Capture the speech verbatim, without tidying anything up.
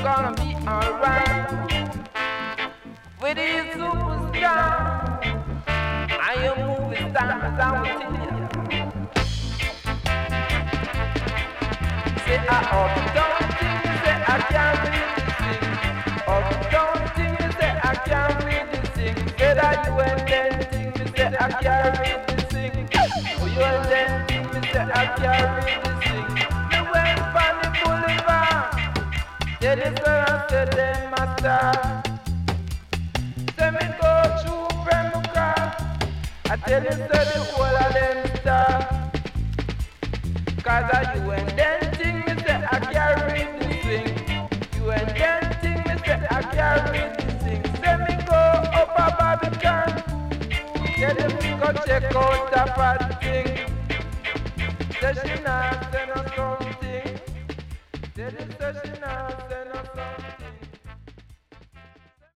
gonna be alright with his superstar. I am moving stars, I will tell you. Say I ought to don't think, say I can't really sing. Ought to don't think, say I can't really sing. Say that you ain't dancing, me say I can't really sing. Oh, you ain't dancing, me say I can't really sing. Me went from the boulevard, tell the girl I said them master. Say me go through Pembrokeshire, I tell you say the whole of them star. Cause you ain't dancing, me say I can't really sing. You ain't dancing, me say I can't really sing. Say me go up a Barbican, tell them me go check out the bad thing. Say she not say no something, tell them say she not say